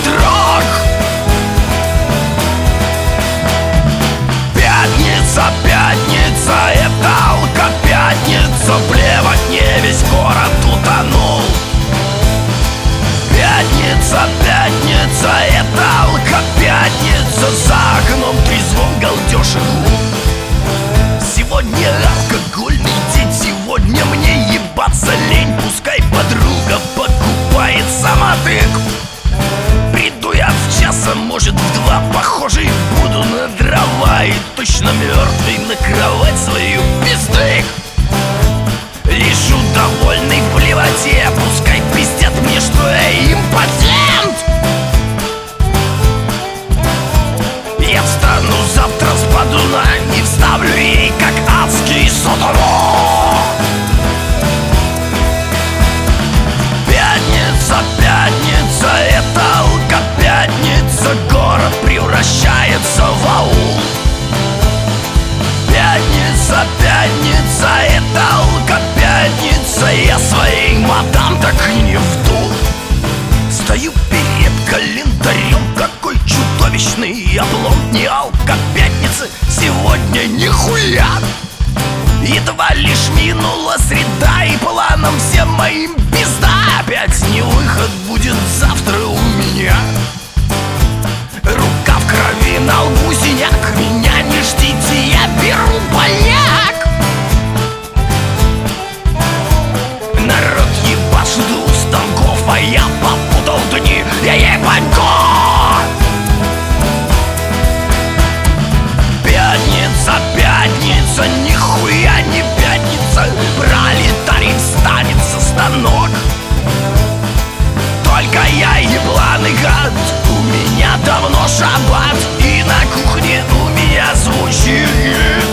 дрог. Пятница, пятница, это алко-пятница. Влево не весь город утонул. Пятница, пятница, это алко-пятница. За окном трезвон, галдеж и гул. Сегодня алкогольный день, сегодня мне ебаться лень. Пускай подруга покупает самотык. Приду я в час, а может в два. Похоже, буду на дрова и точно мертвый на кровать свою пиздык. Лежу довольный в плевоте, пускай пиздят мне, что я импотент. Я встану завтра с подуна и вставлю ей как адский сатана. Пятница, пятница, это алко-пятница. Город превращается в аул. Пятница, пятница, это алко-пятница. Я своей мадам так и не вдул. Стою перед календарем, какой чудовищный облом. Не алко-пятницы сегодня нихуя. Едва лишь минула среда, и планом всем моим пизда. Опять не выход будет завтра у меня. Рука в крови, на лбу синяк. Меня не ждите, я беру бояк. Народ ебашит у станков, а я попутал дни, я ебанько. Пятница, пятница, нихуя не пятница. Пролетарий встанет со станок. Только я ебланый гад, у меня давно шаббат. И на кухне у меня звучит